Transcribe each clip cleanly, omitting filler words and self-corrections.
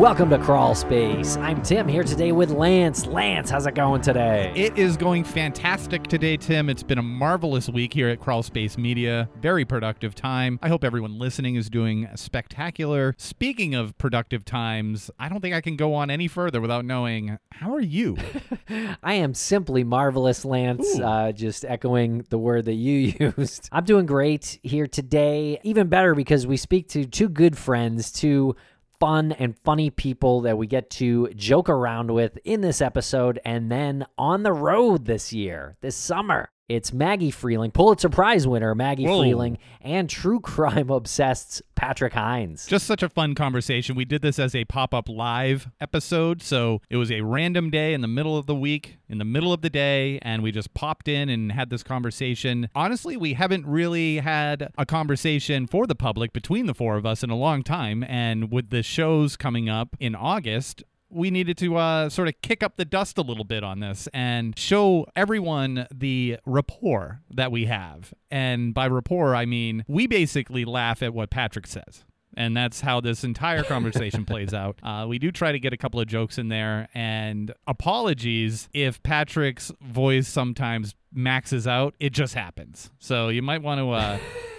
Welcome to Crawl Space. I'm Tim here today with Lance. Lance, how's it going today? It is going fantastic today, Tim. It's been a marvelous week here at Crawl Space Media. Very productive time. I hope everyone listening is doing spectacular. Speaking of productive times, I don't think I can go on any further without knowing, how are you? I am simply marvelous, Lance. Just echoing the word that you used. I'm doing great here today. Even better because we speak to two good friends, two fun and funny people that we get to joke around with in this episode and then on the road this summer. It's Maggie Freleng, Pulitzer Prize winner Maggie Freleng, and true crime obsessed Patrick Hines. Just such a fun conversation. We did this as a pop-up live episode, so it was a random day in the middle of the week, in the middle of the day, and we just popped in and had this conversation. Honestly, we haven't really had a conversation for the public between the four of us in a long time, and with the shows coming up in August, we needed to sort of kick up the dust a little bit on this and show everyone the rapport that we have. And by rapport, I mean we basically laugh at what Patrick says. And that's how this entire conversation plays out. We do try to get a couple of jokes in there. And apologies if Patrick's voice sometimes maxes out. It just happens. So you might want to...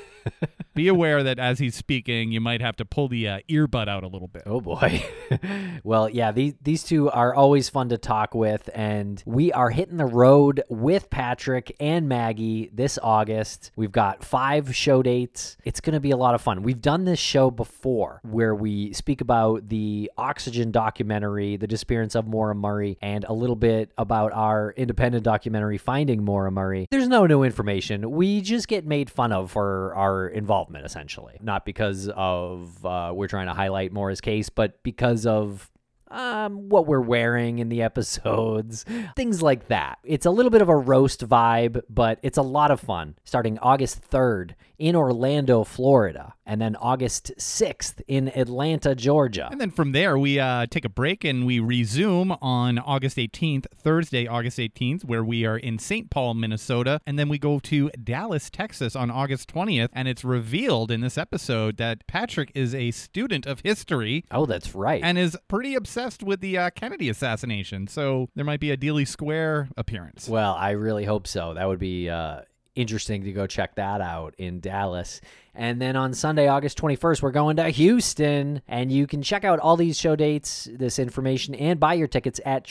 be aware that as he's speaking, you might have to pull the earbud out a little bit. Oh, boy. Well, yeah, these two are always fun to talk with, and we are hitting the road with Patrick and Maggie this August. We've got 5 show dates. It's going to be a lot of fun. We've done this show before where we speak about the Oxygen documentary, The Disappearance of Maura Murray, and a little bit about our independent documentary, Finding Maura Murray. There's no new information. We just get made fun of for our involvement, essentially. Not because of we're trying to highlight Maura's case, but because of what we're wearing in the episodes, things like that. It's a little bit of a roast vibe, but it's a lot of fun. Starting August 3rd in Orlando, Florida, and then August 6th in Atlanta, Georgia. And then from there, we take a break and we resume on August 18th, Thursday, August 18th, where we are in St. Paul, Minnesota. And then we go to Dallas, Texas on August 20th. And it's revealed in this episode that Patrick is a student of history. Oh, that's right. And is pretty obsessed with the Kennedy assassination. So there might be a Dealey Square appearance. Well, I really hope so. That would be interesting to go check that out in Dallas. And then on Sunday, August 21st, we're going to Houston. And you can check out all these show dates, this information, and buy your tickets at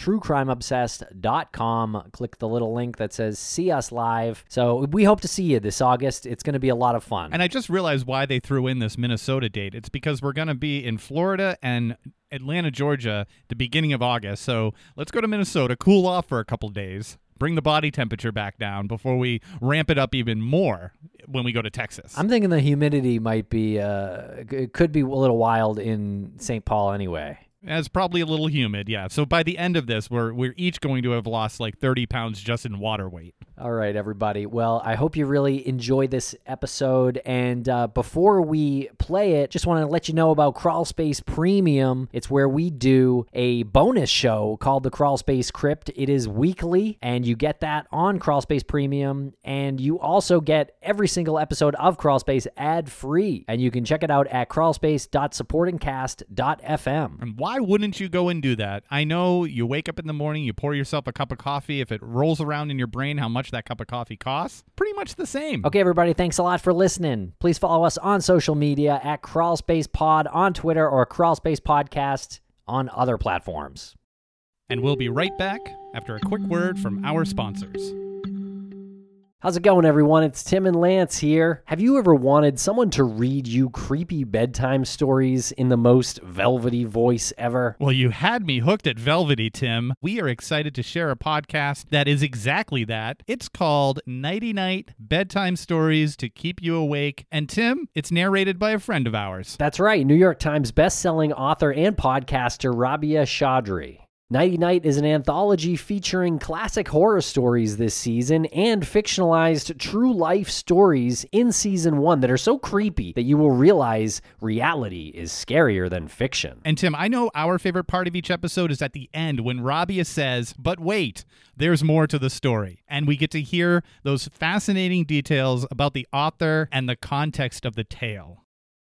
truecrimeobsessed.com. Click the little link that says See Us Live. So we hope to see you this August. It's going to be a lot of fun. And I just realized why they threw in this Minnesota date. It's because we're going to be in Florida and Atlanta, Georgia, the beginning of August. So let's go to Minnesota, cool off for a couple days. Bring the body temperature back down before we ramp it up even more when we go to Texas. I'm thinking the humidity might be, it could be a little wild in St. Paul anyway. It's probably a little humid, yeah. So by the end of this, we're each going to have lost like 30 pounds just in water weight. All right, everybody. Well, I hope you really enjoy this episode. And before we play it, just want to let you know about Crawl Space Premium. It's where we do a bonus show called the Crawl Space Crypt. It is weekly, and you get that on Crawl Space Premium. And you also get every single episode of Crawl Space ad-free. And you can check it out at crawlspace.supportingcast.fm. And why wouldn't you go and do that? I know you wake up in the morning, you pour yourself a cup of coffee. If it rolls around in your brain how much that cup of coffee costs, pretty much the same. Okay, everybody, thanks a lot for listening. Please follow us on social media at CrawlSpacePod on Twitter or CrawlSpace Podcast on other platforms. And we'll be right back after a quick word from our sponsors. How's it going, everyone? It's Tim and Lance here. Have you ever wanted someone to read you creepy bedtime stories in the most velvety voice ever? Well, you had me hooked at velvety, Tim. We are excited to share a podcast that is exactly that. It's called Nighty Night Bedtime Stories to Keep You Awake. And Tim, it's narrated by a friend of ours. That's right, New York Times bestselling author and podcaster Rabia Chaudhry. Nighty Night is an anthology featuring classic horror stories this season and fictionalized true-life stories in Season 1 that are so creepy that you will realize reality is scarier than fiction. And Tim, I know our favorite part of each episode is at the end when Rabia says, but wait, there's more to the story. And we get to hear those fascinating details about the author and the context of the tale.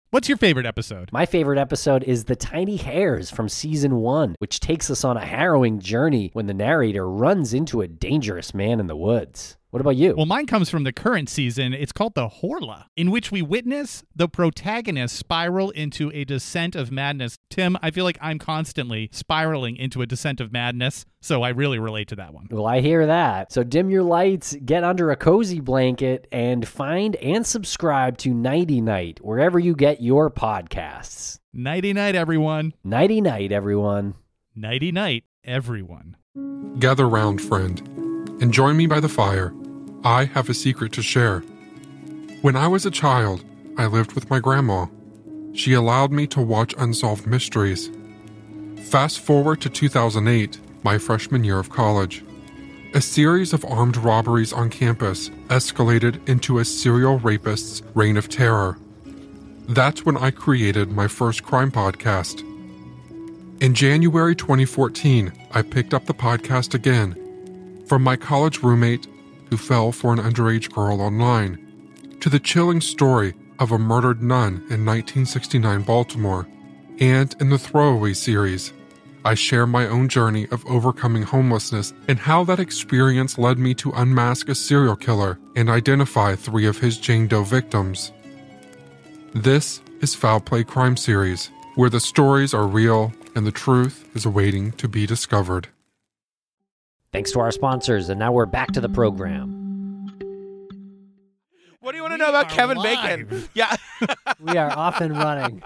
What's your favorite episode? My favorite episode is The Tiny Hairs from season 1, which takes us on a harrowing journey when the narrator runs into a dangerous man in the woods. What about you? Well, mine comes from the current season. It's called The Horla, in which we witness the protagonist spiral into a descent of madness. Tim, I feel like I'm constantly spiraling into a descent of madness, so I really relate to that one. Well, I hear that. So dim your lights, get under a cozy blanket, and find and subscribe to Nighty Night, wherever you get your podcasts. Nighty-night, everyone. Nighty-night, everyone. Nighty-night, everyone. Gather round, friend, and join me by the fire. I have a secret to share. When I was a child, I lived with my grandma. She allowed me to watch unsolved mysteries. Fast forward to 2008, my freshman year of college. A series of armed robberies on campus escalated into a serial rapist's reign of terror. That's when I created my first crime podcast. In January 2014, I picked up the podcast again from my college roommate who fell for an underage girl online, to the chilling story of a murdered nun in 1969 Baltimore. And in the Throwaway series, I share my own journey of overcoming homelessness and how that experience led me to unmask a serial killer and identify 3 of his Jane Doe victims. This is Foul Play Crime Series, where the stories are real and the truth is waiting to be discovered. Thanks to our sponsors, and now we're back to the program. What do you want to know about Kevin Bacon? Yeah. We are off and running.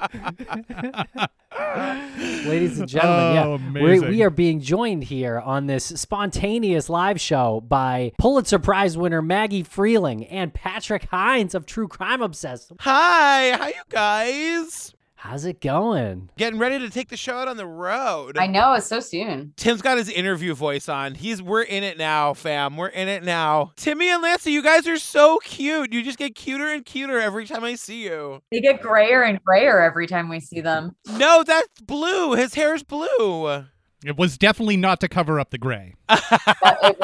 Ladies and gentlemen, amazing. we are being joined here on this spontaneous live show by Pulitzer Prize winner Maggie Freeling and Patrick Hines of True Crime Obsessed. Hi, how you guys? How's it going? Getting ready to take the show out on the road. I know, it's so soon. Tim's got his interview voice on. We're in it now, fam. We're in it now. Timmy and Lancey, you guys are so cute. You just get cuter and cuter every time I see you. They get grayer and grayer every time we see them. No, that's blue. His hair is blue. It was definitely not to cover up the gray. It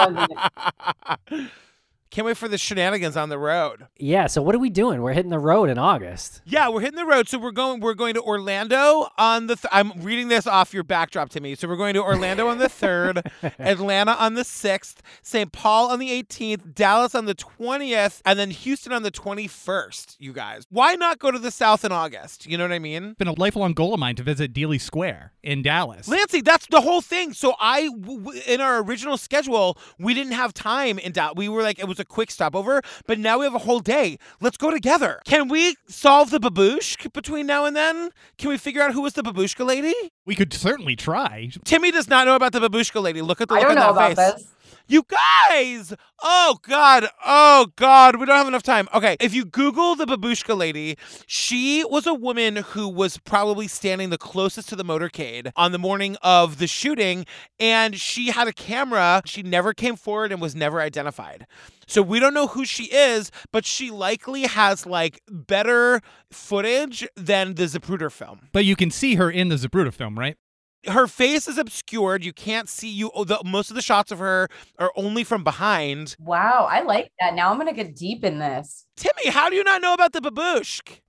wasn't. Can't wait for the shenanigans on the road. Yeah, so what are we doing? We're hitting the road in August. Yeah, we're hitting the road. So we're going to Orlando on the I'm reading this off your backdrop to me. So we're going to Orlando on the 3rd, Atlanta on the 6th, St. Paul on the 18th, Dallas on the 20th, and then Houston on the 21st, you guys. Why not go to the South in August? You know what I mean? It's been a lifelong goal of mine to visit Dealey Square in Dallas. Lancey, that's the whole thing. So in our original schedule, we didn't have time in Dallas. We were like, it was a quick stopover, but now we have a whole day. Let's go together. Can we solve the babushka between now and then? Can we figure out who was the babushka lady? We could certainly try. Timmy does not know about the babushka lady. Look at the I look don't on know that about face. this. You guys! Oh, God. We don't have enough time. Okay, if you Google the babushka lady, she was a woman who was probably standing the closest to the motorcade on the morning of the shooting, and she had a camera. She never came forward and was never identified. So we don't know who she is, but she likely has, like, better footage than the Zapruder film. But you can see her in the Zapruder film, right? Her face is obscured. You can't see most of the shots of her are only from behind. Wow, I like that. Now I'm going to get deep in this. Timmy, how do you not know about the babushk?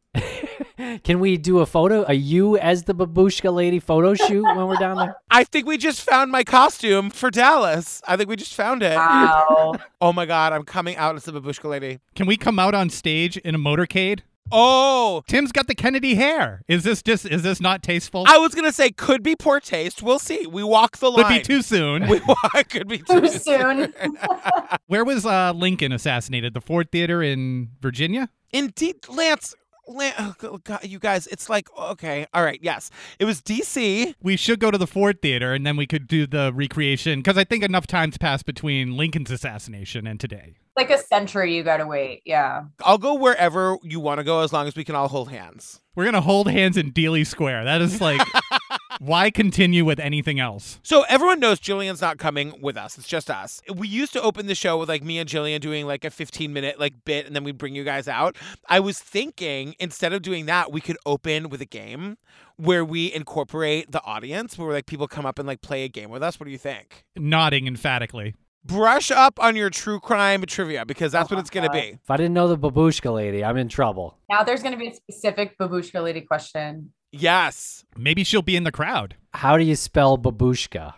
Can we do a you as the babushka lady photo shoot when we're down there? I think we just found my costume for Dallas. I think we just found it. Wow. Oh my God, I'm coming out as the babushka lady. Can we come out on stage in a motorcade? Oh, Tim's got the Kennedy hair. Is this not tasteful? I was going to say could be poor taste. We'll see. We walk the line. Could be too soon. Could be Too soon. Where was Lincoln assassinated? The Ford Theater in Virginia? Indeed, Lance, oh God, you guys, it's like, okay, all right, yes. It was D.C. We should go to the Ford Theater, and then we could do the recreation, because I think enough time's passed between Lincoln's assassination and today. Like a century, you got to wait. Yeah. I'll go wherever you want to go as long as we can all hold hands. We're going to hold hands in Dealey Square. That is like, why continue with anything else? So everyone knows Jillian's not coming with us. It's just us. We used to open the show with like me and Jillian doing like a 15-minute like bit, and then we'd bring you guys out. I was thinking instead of doing that, we could open with a game where we incorporate the audience, where like people come up and like play a game with us. What do you think? Nodding emphatically. brush up on your true crime trivia because that's Oh what it's my going to God. be. If I didn't know the babushka lady, I'm in trouble. Now there's going to be a specific babushka lady question. Yes. Maybe she'll be in the crowd. How do you spell babushka?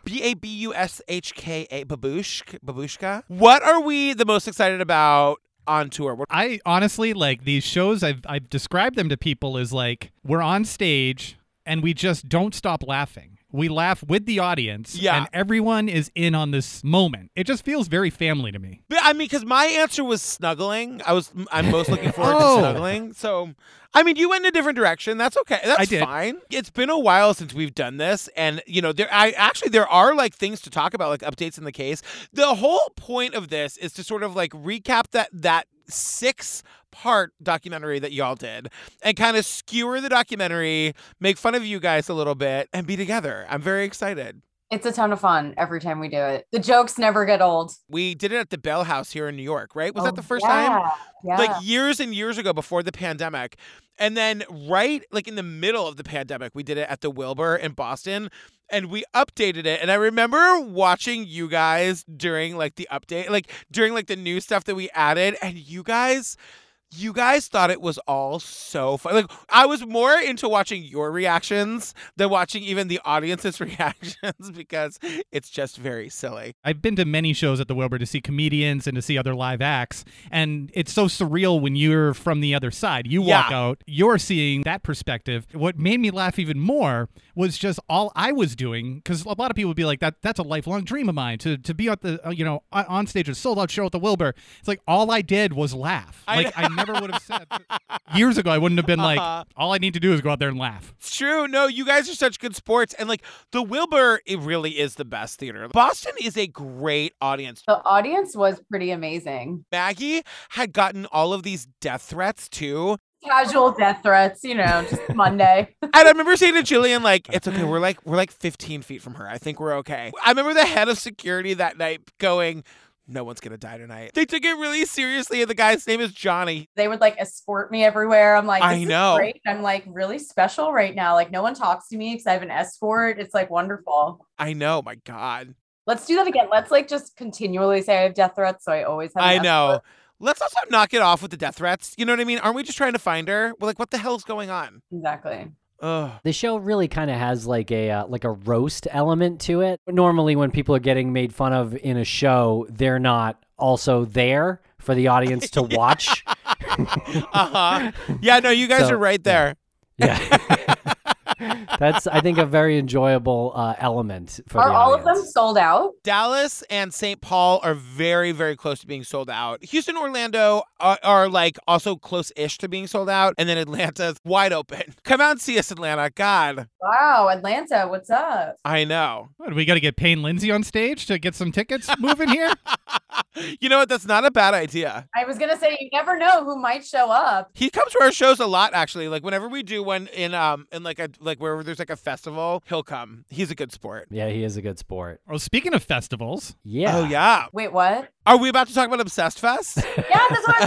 Babushka. Babushka. What are we the most excited about on tour? I honestly, like, these shows, I've described them to people as like, we're on stage and we just don't stop laughing. We laugh with the audience, Yeah. and everyone is in on this moment. It just feels very family to me. But, I mean, because my answer was snuggling. I'm most looking forward Oh. to snuggling. So, I mean, you went in a different direction. That's okay. That's I did. fine. It's been a while since we've done this, and there are like things to talk about, like updates in the case. The whole point of this is to sort of like recap that 6-part documentary that y'all did and kind of skewer the documentary, make fun of you guys a little bit, and be together. I'm very excited. It's a ton of fun every time we do it. The jokes never get old. We did it at the Bell House here in New York, right? Was that Oh, the first time? Yeah. Like years and years ago before the pandemic. And then right like in the middle of the pandemic, we did it at the Wilbur in Boston and we updated it. And I remember watching you guys during like the update, like during like the new stuff that we added. And you guys thought it was all so fun. Like I was more into watching your reactions than watching even the audience's reactions because it's just very silly. I've been to many shows at the Wilbur to see comedians and to see other live acts, and it's so surreal when you're from the other side. You walk Yeah. out, you're seeing that perspective. What made me laugh even more was just all I was doing, because a lot of people would be like, that's a lifelong dream of mine, to be at the on stage, a sold out show at the Wilbur. It's like all I did was laugh. Like I never would have said years ago. I wouldn't have been like, all I need to do is go out there and laugh. It's true. No, you guys are such good sports. And like the Wilbur, it really is the best theater. Boston is a great audience. The audience was pretty amazing. Maggie had gotten all of these death threats too. Casual death threats, just Monday. And I remember saying to Jillian, like, it's okay. We're like 15 feet from her. I think we're okay. I remember the head of security that night going, no one's going to die tonight. They took it really seriously. And the guy's name is Johnny. They would like escort me everywhere. I'm like, I this know. is great. I'm like really special right now. Like no one talks to me because I have an escort. It's like wonderful. I know. My God. Let's do that again. Let's like just continually say I have death threats. So I always have an I know. escort. Let's also knock it off with the death threats. You know what I mean? Aren't we just trying to find her? We're like, what the hell's going on? Exactly. Ugh. The show really kind of has like a roast element to it. Normally, when people are getting made fun of in a show, they're not also there for the audience to watch. Yeah, no, you guys So, are right there. Yeah. That's, I think, a very enjoyable element for Are the all of them audience. sold out? Dallas and St. Paul are very, very close to being sold out. Houston, Orlando are like also close-ish to being sold out. And then Atlanta's wide open. Come out and see us, Atlanta. God, Wow, Atlanta, what's up? I know. What, we got to get Payne Lindsay on stage to get some tickets moving here? You know what? That's not a bad idea. I was gonna say you never know who might show up. He comes to our shows a lot, actually. Like whenever we do one in like wherever there's like a festival, he'll come. He's a good sport. Yeah, he is a good sport. Oh, speaking of festivals, Yeah. Oh yeah. Wait, what? Are we about to talk about Obsessed Fest? Yeah, that's what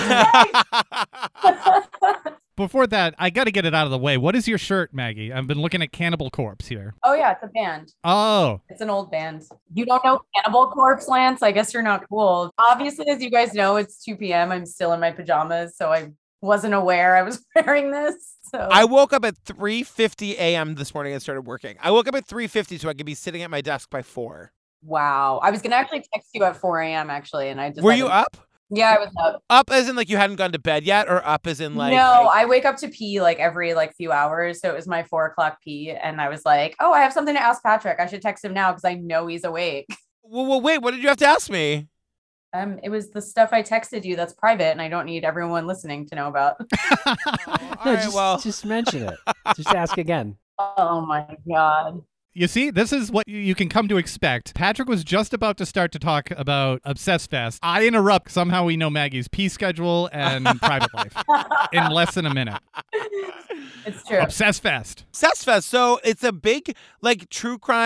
I'm saying. before that, I got to get it out of the way. What is your shirt, Maggie? I've been looking at Cannibal Corpse here. Oh yeah, it's a band. Oh, It's an old band. You don't know Cannibal Corpse, Lance? I guess you're not cool. Obviously, as you guys know, it's 2 p.m. I'm still in my pajamas, so I wasn't aware I was wearing this. So I woke up at 3:50 a.m. this morning and started working. I woke up at 3:50 so I could be sitting at my desk by 4. wow. I was gonna actually text you at 4 a.m. actually, and I just Were you up? Yeah, I was up. Up as in like you hadn't gone to bed yet, or up as in like No, I wake up to pee like every few hours. So it was my 4 o'clock pee, and I was like, oh, I have something to ask Patrick. I should text him now because I know he's awake. Well, wait, what did you have to ask me? It was the stuff I texted you that's private, and I don't need everyone listening to know about. All No, right, just mention it. Just ask again. Oh my god. you see, this is what you can come to expect. Patrick was just about to start to talk about Obsessed Fest. I interrupt. Somehow we know Maggie's pee schedule and private life in less than a minute. It's true. Obsessed Fest. Obsessed Fest. So it's a big like true crime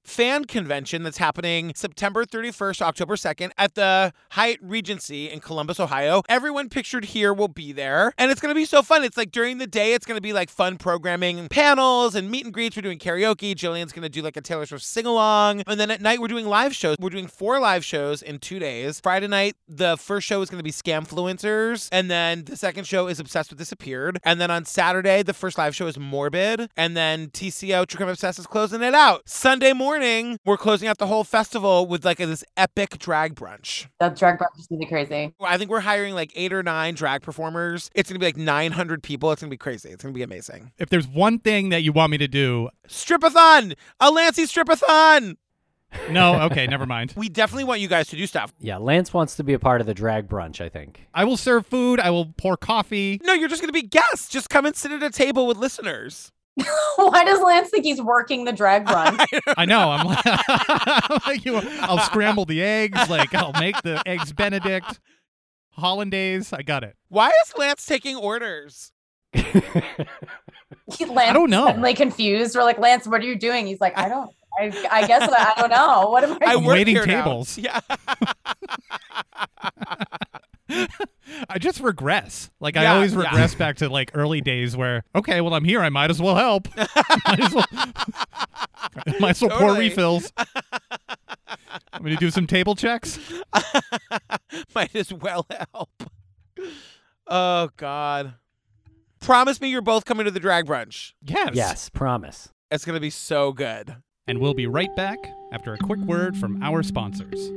fan convention that's happening September 31st, October 2nd at the Hyatt Regency in Columbus, Ohio. Everyone pictured here will be there. And it's going to be so fun. It's like during the day, it's going to be like fun programming, panels and meet and greets. We're doing karaoke. Jillian's going to do like a Taylor Swift sing-along. And then at night, we're doing live shows. We're doing 4 live shows in 2 days. Friday night, the first show is going to be Scamfluencers. And then the second show is Obsessed with Disappeared. And then on Saturday, the first live show is Morbid. And then TCO, True Crime Obsessed, is closing it out. Sunday morning, we're closing out the whole festival with like this epic drag brunch. That drag brunch is really crazy. I think we're hiring like 8 or 9 drag performers. It's going to be like 900 people. It's going to be crazy. It's going to be amazing. If there's one thing that you want me to do... Stripathon! A Lancey Stripathon! No, okay, never mind. We definitely want you guys to do stuff. Yeah, Lance wants to be a part of the drag brunch, I think. I will serve food. I will pour coffee. No, you're just going to be guests. Just come and sit at a table with listeners. Why does Lance think he's working the drag brunch? I know. I'm like, I'll scramble the eggs. Like, I'll make the eggs Benedict. Hollandaise. I got it. Why is Lance taking orders? Lance I don't know. Suddenly confused. We're like, Lance, what are you doing? He's like, I guess I don't know. What am I I'm doing? waiting here now. tables. Yeah. I just regress. Like, I Yeah, always yeah. regress back to like early days where, okay, well, I'm here. I might as well help. might as well pour Totally. refills. I'm going to do some table checks. Might as well help. Oh, God. Promise me you're both coming to the drag brunch. Yes. Yes, promise. It's going to be so good. And we'll be right back after a quick word from our sponsors.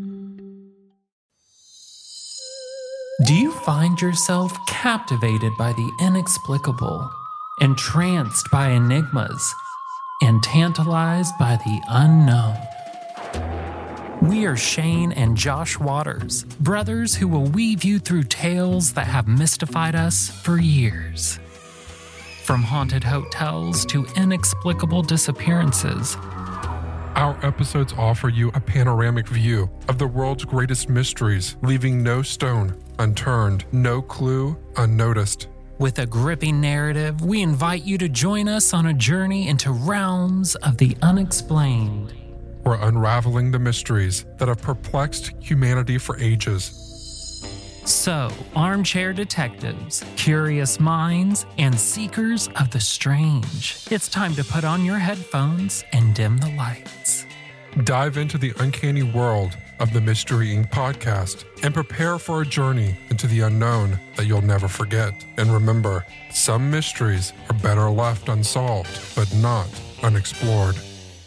Do you find yourself captivated by the inexplicable, entranced by enigmas, and tantalized by the unknown? We are Shane and Josh Waters, brothers who will weave you through tales that have mystified us for years. From haunted hotels to inexplicable disappearances, Our episodes offer you a panoramic view of the world's greatest mysteries, leaving no stone unturned, no clue unnoticed. with a gripping narrative, we invite you to join us on a journey into realms of the unexplained. We're unraveling the mysteries that have perplexed humanity for ages. So, armchair detectives, curious minds, and seekers of the strange, it's time to put on your headphones and dim the lights. Dive into the uncanny world of the Mystery Inc. podcast and prepare for a journey into the unknown that you'll never forget. And remember, some mysteries are better left unsolved, but not unexplored.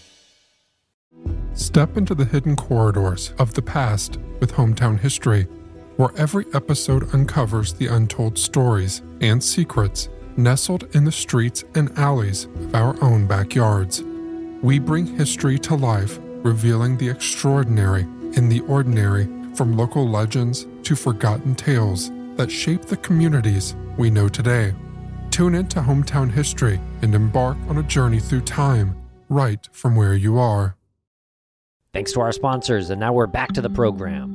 Step into the hidden corridors of the past with Hometown History, where every episode uncovers the untold stories and secrets nestled in the streets and alleys of our own backyards. We bring history to life, revealing the extraordinary in the ordinary, from local legends to forgotten tales that shape the communities we know today. Tune into Hometown History and embark on a journey through time, right from where you are. Thanks to our sponsors, and now we're back to the program.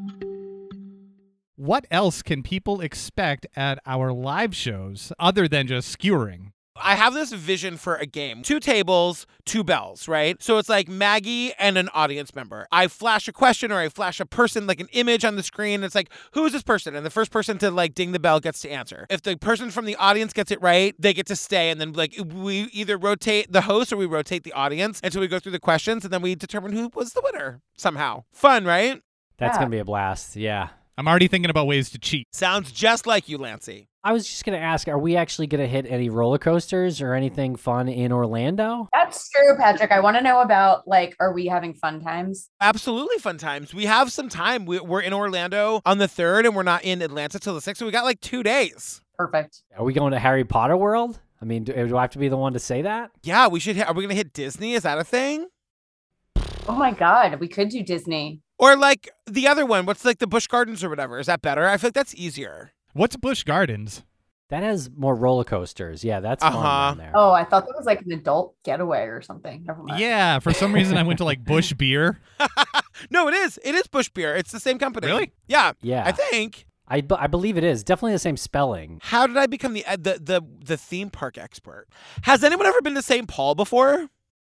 What else can people expect at our live shows other than just skewering? I have this vision for a game. 2 tables, 2 bells, right? So it's like Maggie and an audience member. I flash a question or I flash a person, like an image on the screen. It's like, who is this person? And the first person to like ding the bell gets to answer. If the person from the audience gets it right, they get to stay. And then like we either rotate the host or we rotate the audience until we go through the questions and then we determine who was the winner somehow. Fun, right? That's Yeah. going to be a blast. Yeah. I'm already thinking about ways to cheat. Sounds just like you, Lancey. I was just going to ask, are we actually going to hit any roller coasters or anything fun in Orlando? That's true, Patrick. I want to know about, like, are we having fun times? Absolutely fun times. We have some time. We're in Orlando on the 3rd and we're not in Atlanta till the 6th. So we got like 2 days. Perfect. Are we going to Harry Potter World? I mean, do I have to be the one to say that? Yeah, we should. Are we going to hit Disney? Is that a thing? Oh my God, we could do Disney. Or like the other one, what's like the Busch Gardens or whatever? Is that better? I feel like that's easier. What's Busch Gardens? That has more roller coasters. Yeah, that's fun down there. Oh, I thought that was like an adult getaway or something. Never mind. Yeah, for some reason I went to like Busch Beer. No, it is. It is Busch Beer. It's the same company. Really? Yeah. Yeah. I think. I believe it is. Definitely the same spelling. How did I become the theme park expert? Has anyone ever been to St. Paul before?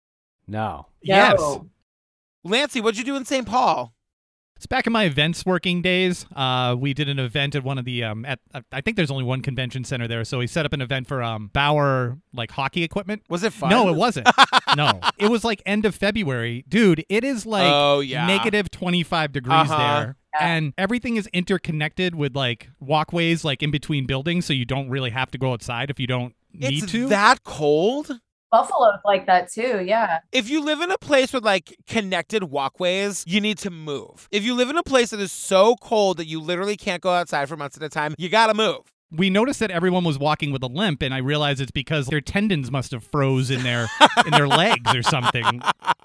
No. Yes. No. Lancey, what'd you do in St. Paul? It's back in my events working days. We did an event at one of the I think there's only one convention center there, so we set up an event for Bauer like hockey equipment. Was it fun? No, it wasn't. No, it was like end of February, dude. It is like negative 25 degrees there. And everything is interconnected with like walkways like in between buildings, so you don't really have to go outside if you don't need to. It's that cold? Buffalo's like that too, yeah. If you live in a place with like connected walkways, you need to move. If you live in a place that is so cold that you literally can't go outside for months at a time, you gotta move. We noticed that everyone was walking with a limp, and I realized it's because their tendons must have froze in their legs or something.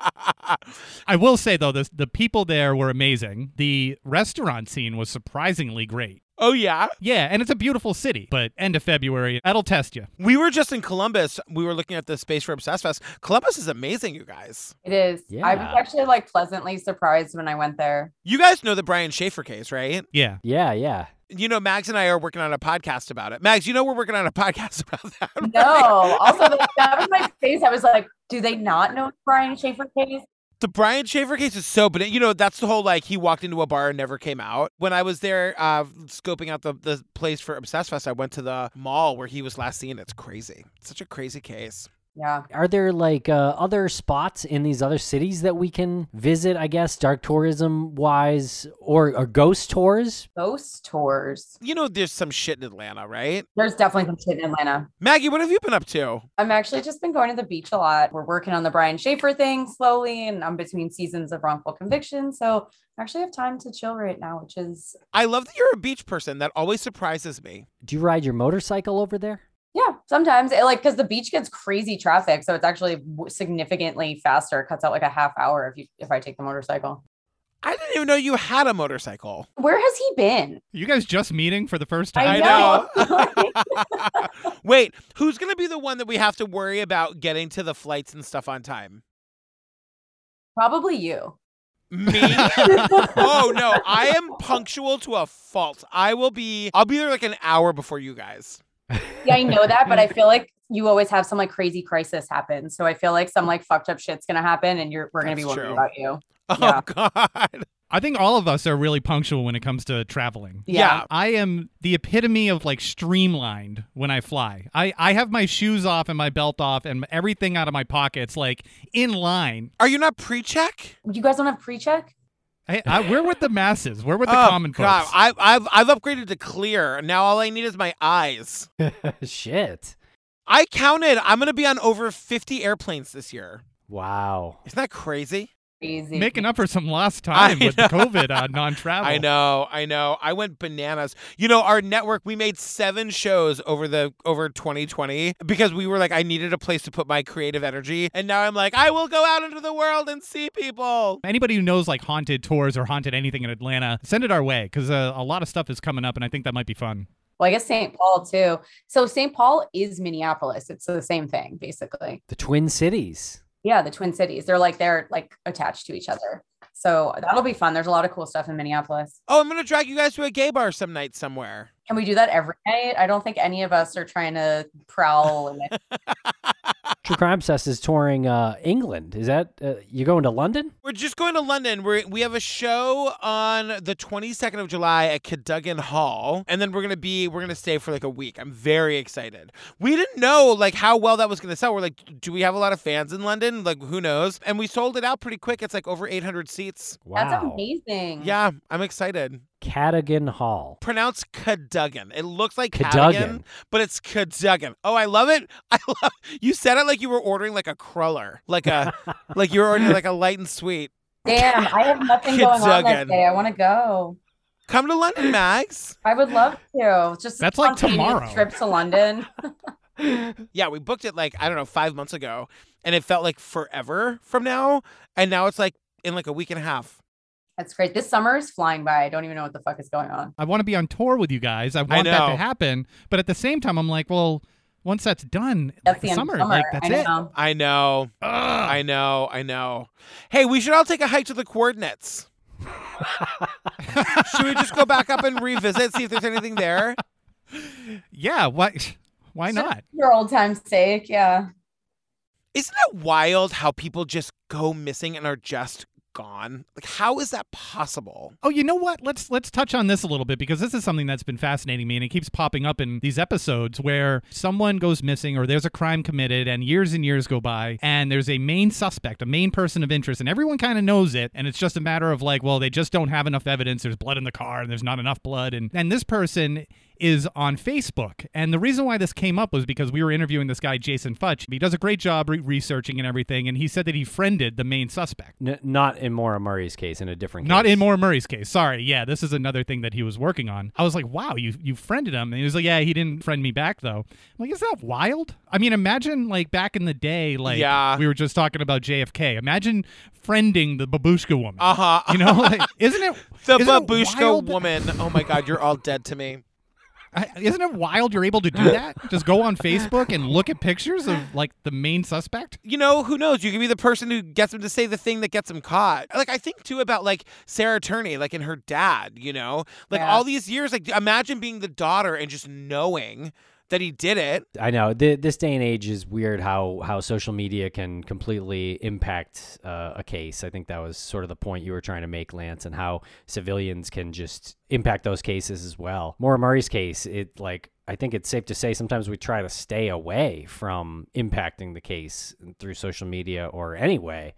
I will say though, the people there were amazing. The restaurant scene was surprisingly great. Oh, yeah? Yeah, and it's a beautiful city, but end of February, that'll test you. We were just in Columbus. We were looking at the space for Obsessed Fest. Columbus is amazing, you guys. It is. Yeah. I was actually like pleasantly surprised when I went there. You guys know the Brian Schaefer case, right? Yeah. Yeah. You know, Mags and I are working on a podcast about it. Mags, you know we're working on a podcast about that, right? No. Also, that was my face. I was like, do they not know the Brian Schaefer case? The Brian Schaefer case is so banana. You know, that's the whole, like, he walked into a bar and never came out. When I was there scoping out the place for Obsessed Fest, I went to the mall where he was last seen. It's crazy. It's such a crazy case. Yeah. Are there like other spots in these other cities that we can visit, I guess, dark tourism wise, or ghost tours? Ghost tours. You know, there's some shit in Atlanta, right? There's definitely some shit in Atlanta. Maggie, what have you been up to? I'm actually just been going to the beach a lot. We're working on the Brian Schaefer thing slowly, and I'm between seasons of wrongful conviction. So I actually have time to chill right now, which is... I love that you're a beach person. That always surprises me. Do you ride your motorcycle over there? Yeah, sometimes because the beach gets crazy traffic. So it's actually significantly faster. It cuts out like a half hour if I take the motorcycle. I didn't even know you had a motorcycle. Where has he been? You guys just meeting for the first time? I know. Wait, who's going to be the one that we have to worry about getting to the flights and stuff on time? Probably you. Me? Oh, no. I am punctual to a fault. I'll be there like an hour before you guys. Yeah, I know that, but I feel like you always have some like crazy crisis happen. So I feel like some like fucked up shit's going to happen and we're going to be worried about you. Oh, yeah. God. I think all of us are really punctual when it comes to traveling. Yeah. I am the epitome of like streamlined when I fly. I have my shoes off and my belt off and everything out of my pockets like in line. Are you not pre-check? You guys don't have pre-check? We're with the masses. We're with the common God. folks. I've upgraded to clear. Now all I need is my eyes. Shit. I counted. I'm going to be on over 50 airplanes this year. Wow. Isn't that crazy? Crazy. Making up for some lost time with the know. COVID non-travel. I know. I went bananas. You know, our network, we made 7 shows over 2020 because we were like, I needed a place to put my creative energy. And now I'm like, I will go out into the world and see people. Anybody who knows like haunted tours or haunted anything in Atlanta, send it our way because a lot of stuff is coming up and I think that might be fun. Well, I guess St. Paul too. So St. Paul is Minneapolis. It's the same thing, basically. The Twin Cities. Yeah, the Twin Cities. They're like attached to each other. So that'll be fun. There's a lot of cool stuff in Minneapolis. Oh, I'm going to drag you guys to a gay bar some night somewhere. Can we do that every night? I don't think any of us are trying to prowl. And True Crime Obsessed is touring England. Is that you going to London? We're just going to London. We have a show on the 22nd of July at Cadogan Hall, and then we're gonna stay for like a week. I'm very excited. We didn't know like how well that was gonna sell. We're like, do we have a lot of fans in London? Like, who knows? And we sold it out pretty quick. It's like over 800 seats. Wow. That's amazing. Yeah, I'm excited. Cadogan Hall. Pronounced Cadogan. It looks like Cadogan. Cadogan, but it's Cadogan. Oh, I love it. You said it like you were ordering like a cruller, like you were ordering like a light and sweet. Damn, I have nothing going on that Cadogan. day. I want to go. Come to London, Mags. I would love to. Just a That's like spontaneous tomorrow. trip to London. Yeah, we booked it like, I don't know, 5 months ago, and it felt like forever from now, and now it's like in like a week and a half. That's great. This summer is flying by. I don't even know what the fuck is going on. I want to be on tour with you guys. I want that know. to happen. But at the same time, I'm like, well, once that's done, That's like, the end summer, of summer. like that's I it. know. I know. Ugh. I know. Hey, we should all take a hike to the coordinates. Should we just go back up and revisit, see if there's anything there? Yeah, why not? For old time's sake, yeah. Isn't it wild how people just go missing and are just gone? Like, how is that possible? Oh, you know what? Let's touch on this a little bit, because this is something that's been fascinating me, and it keeps popping up in these episodes where someone goes missing or there's a crime committed and years go by and there's a main suspect, a main person of interest, and everyone kind of knows it, and it's just a matter of like, well, they just don't have enough evidence. There's blood in the car and there's not enough blood, and this person is on Facebook. And the reason why this came up was because we were interviewing this guy, Jason Futch. He does a great job researching and everything, and he said that he friended the main suspect. Not in Maura Murray's case, in a different case. Not in Maura Murray's case. Sorry. Yeah, this is another thing that he was working on. I was like, wow, you friended him. And he was like, yeah, he didn't friend me back, though. I'm like, is that wild? I mean, imagine, like, back in the day, like, we were just talking about JFK. Imagine friending the babushka woman. Uh-huh. You know, like, isn't it? The isn't babushka woman. Oh, my God, you're all dead to me. Isn't it wild you're able to do that? Just go on Facebook and look at pictures of, like, the main suspect? You know, who knows? You could be the person who gets him to say the thing that gets him caught. Like, I think, too, about, like, Sarah Turney, like, and her dad, you know? Like, all these years, like, imagine being the daughter and just knowing that he did it. I know. This day and age is weird how social media can completely impact a case. I think that was sort of the point you were trying to make, Lance, and how civilians can just impact those cases as well. Maura Murray's case, I think it's safe to say sometimes we try to stay away from impacting the case through social media or any way,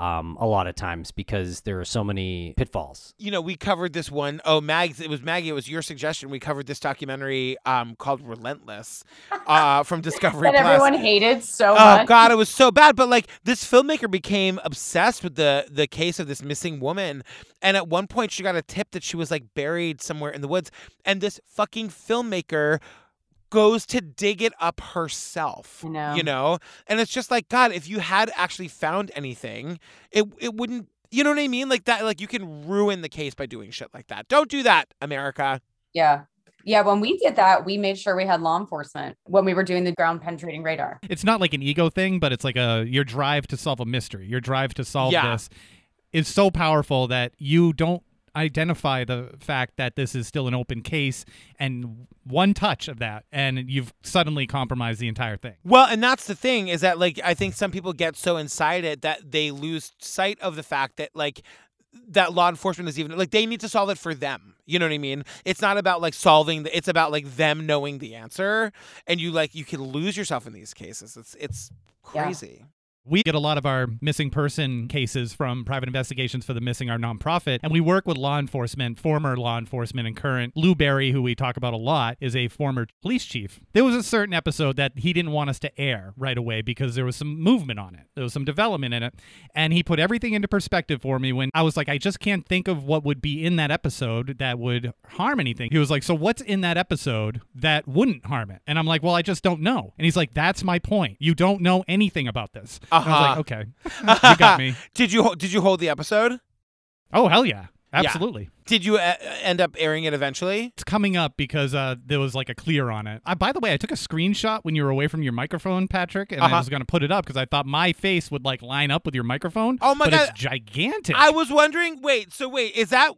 a lot of times, because there are so many pitfalls. You know, we covered this one. Oh, Maggie, it was your suggestion. We covered this documentary called Relentless from Discovery that Plus. Everyone hated so much. Oh, God, it was so bad. But, like, this filmmaker became obsessed with the case of this missing woman. And at one point, she got a tip that she was, like, buried somewhere in the woods. And this fucking filmmaker goes to dig it up herself, you know? And it's just like, God, if you had actually found anything, it wouldn't, you know what I mean? Like that, like you can ruin the case by doing shit like that. Don't do that, America. Yeah. Yeah, when we did that, we made sure we had law enforcement when we were doing the ground penetrating radar. It's not like an ego thing, but it's like your drive to solve a mystery. Your drive to solve this is so powerful that you don't identify the fact that this is still an open case, and one touch of that and you've suddenly compromised the entire thing. Well, and that's the thing, is that, like, I think some people get so inside it that they lose sight of the fact that, like, that law enforcement is even, like, they need to solve it for them. You know what I mean? It's not about, like, solving it's about, like, them knowing the answer, and you can lose yourself in these cases. It's crazy. Yeah. We get a lot of our missing person cases from Private Investigations for the Missing, our nonprofit, and we work with law enforcement, former law enforcement and current. Lou Berry, who we talk about a lot, is a former police chief. There was a certain episode that he didn't want us to air right away because there was some movement on it. There was some development in it, and he put everything into perspective for me when I was like, I just can't think of what would be in that episode that would harm anything. He was like, so what's in that episode that wouldn't harm it? And I'm like, well, I just don't know. And he's like, that's my point. You don't know anything about this. I was like, okay, you got me. Did you hold the episode? Oh, hell yeah. Absolutely. Yeah. Did you end up airing it eventually? It's coming up because there was like a clear on it. By the way, I took a screenshot when you were away from your microphone, Patrick, and I was going to put it up because I thought my face would like line up with your microphone. Oh my God. It's gigantic. I was wondering, is that...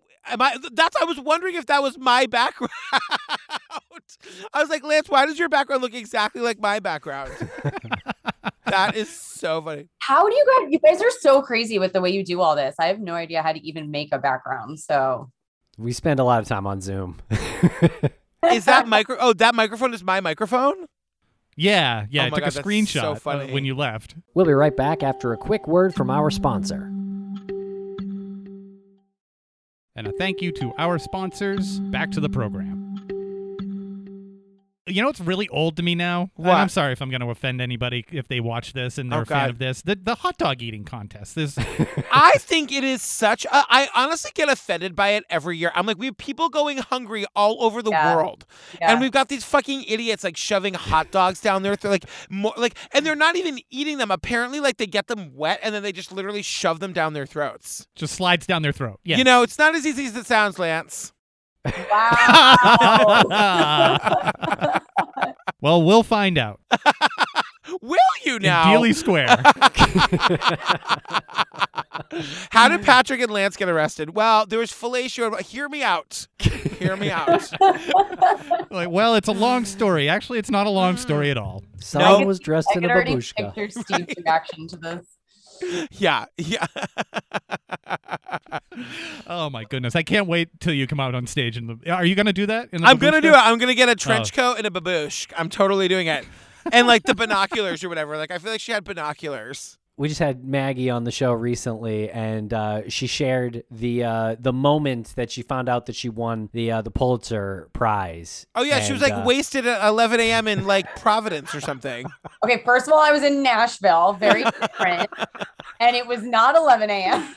I was wondering if that was my background. I was like, Lance, why does your background look exactly like my background? That is so funny. How do you guys are so crazy with the way you do all this. I have no idea how to even make a background. So we spend a lot of time on Zoom. Is that that microphone is my microphone? Yeah. Oh I took God, a screenshot so funny. When you left. We'll be right back after a quick word from our sponsor. And a thank you to our sponsors. Back to the program. You know what's really old to me now? What? And I'm sorry if I'm going to offend anybody if they watch this and they're a fan of this. The hot dog eating contest. I think it is such I honestly get offended by it every year. I'm like, we have people going hungry all over the world. Yeah. And we've got these fucking idiots like shoving hot dogs down their throat, and they're not even eating them. Apparently, like they get them wet and then they just literally shove them down their throats. Just slides down their throat. Yeah. You know, it's not as easy as it sounds, Lance. Wow. Well, we'll find out. Will you in now? Dealey Square. How did Patrick and Lance get arrested? Well, there was fellatio. Hear me out. Hear me out. Like, well, it's a long story. Actually, it's not a long story at all. Someone was dressed I in can a already babushka. picture Steve's reaction to this. Yeah. Oh my goodness! I can't wait till you come out on stage. Are you gonna do that? I'm going to do it. I'm going to get a trench coat and a baboosh. I'm totally doing it. And like the binoculars or whatever. Like I feel like she had binoculars. We just had Maggie on the show recently, and she shared the moment that she found out that she won the Pulitzer Prize. Oh yeah, she was like wasted at 11 a.m. in like Providence or something. Okay, first of all, I was in Nashville, very different, and it was not 11 a.m.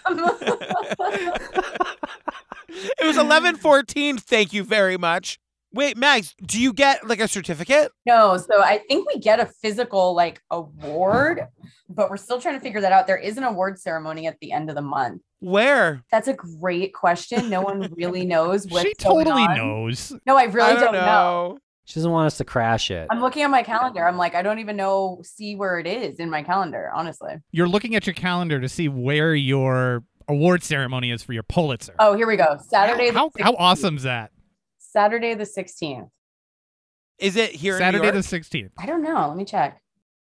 It was 11:14. Thank you very much. Wait, Mags, do you get like a certificate? No, so I think we get a physical like award, but we're still trying to figure that out. There is an award ceremony at the end of the month. Where? That's a great question. No one really knows what's She totally going on. knows. No, I really I don't know. know. She doesn't want us to crash it. I'm looking at my calendar. I'm like, I don't even see where it is in my calendar, honestly. You're looking at your calendar to see where your award ceremony is for your Pulitzer. Oh, here we go. Saturday. How awesome is that? Saturday the 16th. Is it here Saturday in New the York? 16th. I don't know. Let me check.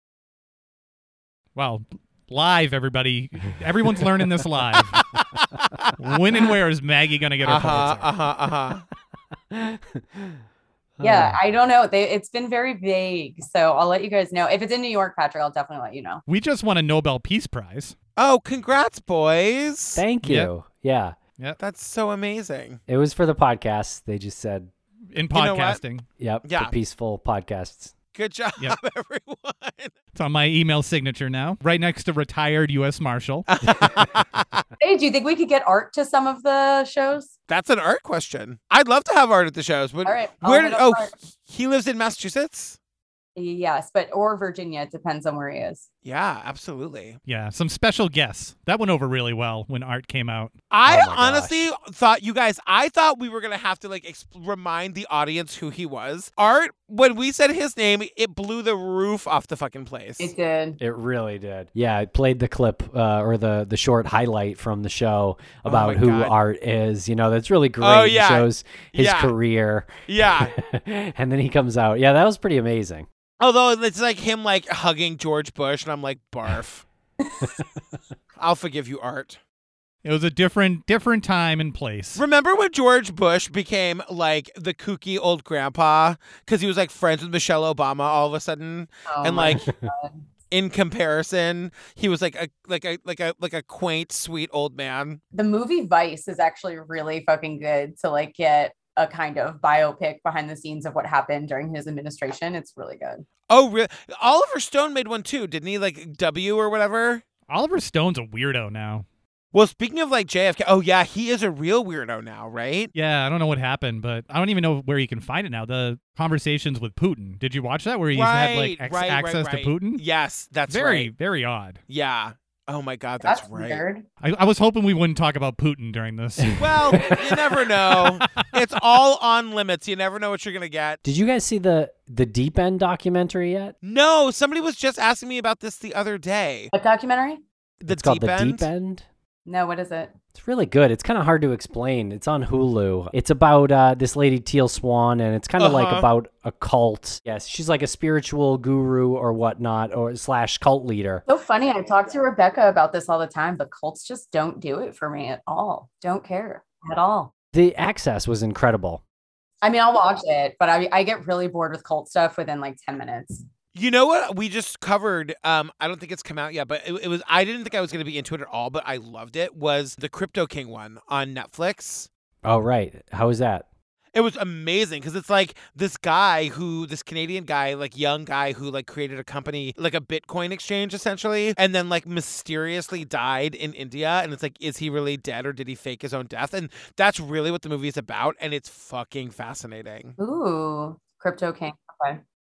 Well, live, everybody. Everyone's learning this live. When and where is Maggie going to get her Pulitzer? Yeah, I don't know. It's been very vague. So I'll let you guys know. If it's in New York, Patrick, I'll definitely let you know. We just won a Nobel Peace Prize. Oh, congrats, boys. Thank you. Yeah. That's so amazing. It was for the podcast. They just said, In You know what? podcasting. yep, Yeah. for peaceful podcasts. Good job, Yep. everyone. It's on my email signature now, right next to retired U.S. Marshal. Hey, do you think we could get Art to some of the shows? That's an art question. I'd love to have Art at the shows. But All right. where did he lives in Massachusetts? Yes, or Virginia. It depends on where he is. Yeah, absolutely. Yeah, some special guests. That went over really well when Art came out. I Oh my honestly thought I thought we were going to have to like remind the audience who he was. Art, when we said his name, it blew the roof off the fucking place. It did. It really did. Yeah, I played the clip or the short highlight from the show about my who God. Art is. You know, that's really great. Oh, yeah. It shows his Yeah. career. Yeah. And then he comes out. Yeah, that was pretty amazing. Although it's like him like hugging George Bush, and I'm like, barf. I'll forgive you, Art. It was a different time and place. Remember when George Bush became like the kooky old grandpa because he was like friends with Michelle Obama all of a sudden, Oh and my like in comparison, he was like a quaint, sweet old man. The movie Vice is actually really fucking good to like get a kind of biopic behind the scenes of what happened during his administration. It's really good. Oh, really? Oliver Stone made one too, didn't he? Like W or whatever. Oliver Stone's a weirdo now. Well, speaking of like JFK, oh yeah, he is a real weirdo now, right? Yeah, I don't know what happened, but I don't even know where you can find it now. The conversations with Putin. Did you watch that where he's had like access to Putin? Yes, that's Very, right. very odd. Yeah. Oh my God, that's right. Weird. I was hoping we wouldn't talk about Putin during this. Well, you never know. It's all on limits. You never know what you're gonna get. Did you guys see the Deep End documentary yet? No, somebody was just asking me about this the other day. What documentary? The It's called Deep The End. Deep End. No, what is it? It's really good. It's kind of hard to explain. It's on Hulu. It's about this lady, Teal Swan, and it's kind of like about a cult. Yes, she's like a spiritual guru or whatnot, or / cult leader. So funny. I talk to Rebecca about this all the time, but cults just don't do it for me at all. Don't care at all. The access was incredible. I mean, I'll watch it, but I get really bored with cult stuff within like 10 minutes. You know what we just covered? I don't think it's come out yet, but it was. I didn't think I was going to be into it at all, but I loved it. Was the Crypto King one on Netflix? Oh, right. How was that? It was amazing because it's like this Canadian guy, like young guy who like created a company, like a Bitcoin exchange essentially, and then like mysteriously died in India. And it's like, is he really dead or did he fake his own death? And that's really what the movie is about. And it's fucking fascinating. Ooh, Crypto King. Okay.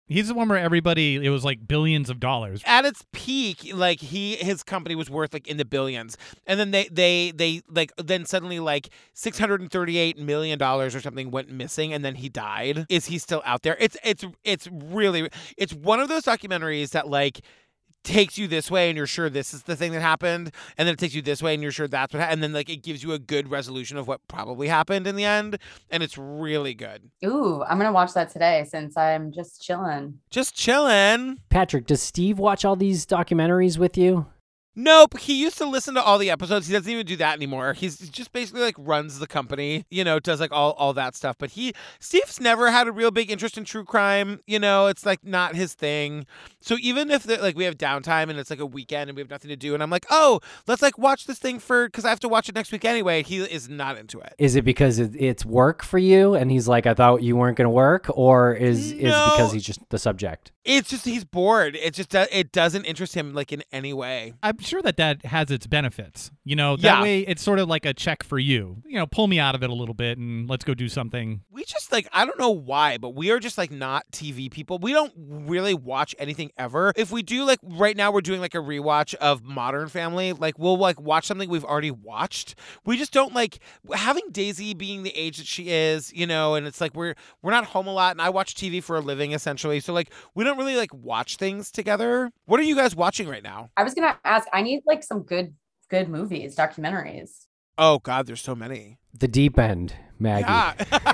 He's the one where everybody, it was like billions of dollars. At its peak, like his company was worth like in the billions, and then they like then suddenly like $638 million or something went missing, and then he died. Is he still out there? It's really, it's one of those documentaries that like takes you this way and you're sure this is the thing that happened, and then it takes you this way and you're sure that's what happened, and then like it gives you a good resolution of what probably happened in the end, and it's really good. Ooh, I'm gonna watch that today since I'm just chilling. Just chilling. Patrick, does Steve watch all these documentaries with you? Nope. He used to listen to all the episodes. He doesn't even do that anymore. He's just basically like runs the company, does like all that stuff. But Steve's never had a real big interest in true crime. It's like not his thing. So even if like we have downtime and it's like a weekend and we have nothing to do, and I'm like, oh, let's like watch this thing because I have to watch it next week anyway. He is not into it. Is it because it's work for you and he's like, I thought you weren't going to work, or is it because he's just the subject? It's just he's bored. It just it doesn't interest him like in any way. I'm sure that has its benefits. That way it's sort of like a check for you. Pull me out of it a little bit and let's go do something. We just like, I don't know why, but we are just like not TV people. We don't really watch anything ever. If we do, like right now we're doing like a rewatch of Modern Family. Like we'll like watch something we've already watched. We just don't like having Daisy being the age that she is, and it's like we're not home a lot, and I watch TV for a living essentially. So like we don't really like watch things together. What are you guys watching right now? I was gonna ask, I need like some good movies, documentaries. Oh God, there's so many. The Deep End, Maggie. Yeah.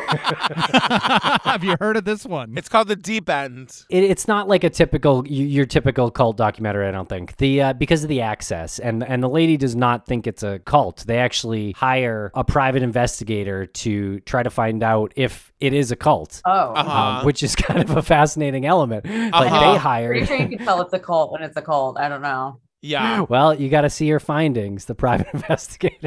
Have you heard of this one? It's called The Deep End. It's not like your typical cult documentary, I don't think. Because of the access, and the lady does not think it's a cult. They actually hire a private investigator to try to find out if it is a cult. Oh. Which is kind of a fascinating element. Like they hired. Pretty sure you can tell it's a cult when it's a cult. I don't know. Yeah. Well, you got to see her findings, the private investigator.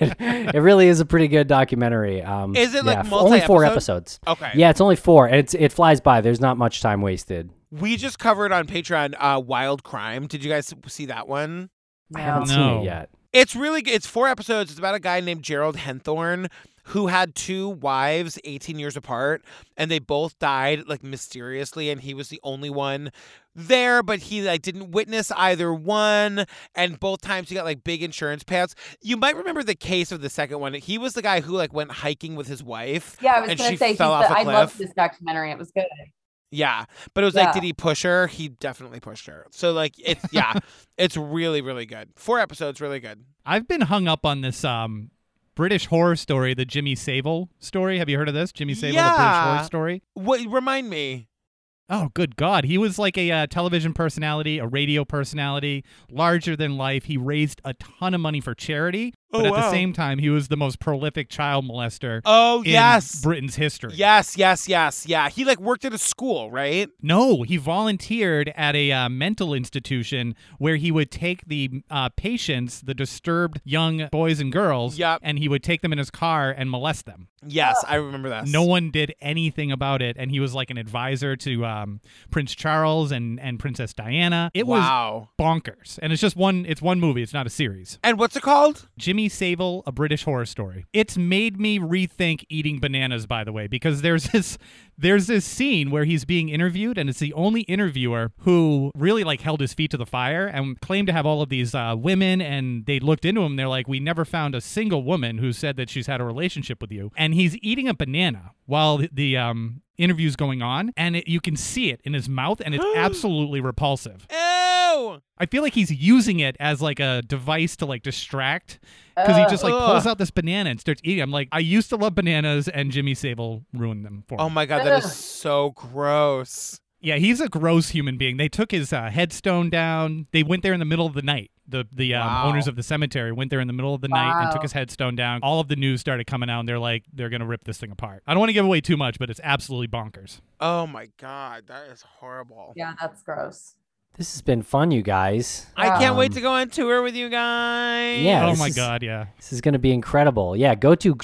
It really is a pretty good documentary. Is it like only 4 episodes? Okay. Yeah, it's only 4. It flies by. There's not much time wasted. We just covered on Patreon Wild Crime. Did you guys see that one? I haven't seen it yet. It's really good. It's 4 episodes. It's about a guy named Gerald Henthorne who had 2 wives 18 years apart, and they both died like mysteriously, and he was the only one there, but he like didn't witness either one, and both times he got like big insurance payouts. You might remember the case of the second one. He was the guy who like went hiking with his wife. Yeah, I was and gonna she say fell off a I cliff. loved this documentary. It was good. Yeah, but it was like, did he push her? He definitely pushed her. So like, it's it's really, really good. 4 episodes, really good. I've been hung up on this British horror story, the Jimmy Savile story. Have you heard of this? Jimmy Savile, the British horror story? What? Remind me. Oh, good God. He was like a television personality, a radio personality, larger than life. He raised a ton of money for charity, but at the same time, he was the most prolific child molester in Britain's history. Yes. Yeah. He like worked at a school, right? No, he volunteered at a mental institution where he would take the patients, the disturbed young boys and girls, and he would take them in his car and molest them. Yes, I remember that. No one did anything about it, and he was like an advisor to Prince Charles and Princess Diana. It was bonkers, and it's one movie. It's not a series. And what's it called? Jimmy Savile, A British Horror Story. It's made me rethink eating bananas, by the way, because there's this scene where he's being interviewed, and it's the only interviewer who really like held his feet to the fire and claimed to have all of these women, and they looked into him. They're like, we never found a single woman who said that she's had a relationship with you. And he's eating a banana while the interview's going on, and you can see it in his mouth, and it's absolutely repulsive. Ew! I feel like he's using it as like a device to like distract, because he just like pulls out this banana and starts eating. I'm like, I used to love bananas, and Jimmy Savile ruined them for me. Oh my God, that is so gross. Yeah, he's a gross human being. They took his headstone down. They went there in the middle of the night. The owners of the cemetery went there in the middle of the night and took his headstone down. All of the news started coming out, and they're like, they're going to rip this thing apart. I don't want to give away too much, but it's absolutely bonkers. Oh my God, that is horrible. Yeah, that's gross. This has been fun, you guys. I can't wait to go on tour with you guys. Yeah. Oh my God, yeah. This is going to be incredible. Yeah, go to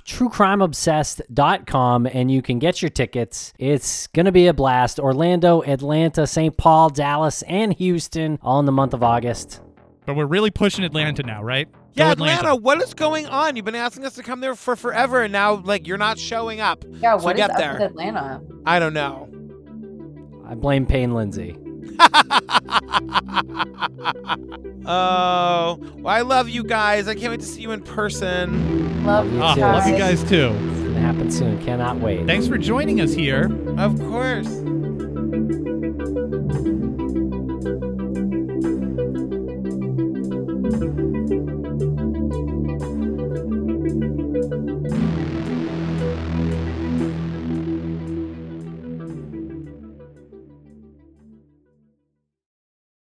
truecrimeobsessed.com and you can get your tickets. It's going to be a blast. Orlando, Atlanta, St. Paul, Dallas, and Houston, all in the month of August. But we're really pushing Atlanta now, right? Yeah, Go Atlanta, what is going on? You've been asking us to come there for forever, and now like you're not showing up. Yeah, so what is get up there. with Atlanta? I don't know. I blame Payne Lindsay. Oh, well, I love you guys. I can't wait to see you in person. Love you too. Love you guys too. It's gonna happen soon. Cannot wait. Thanks for joining us here. Of course.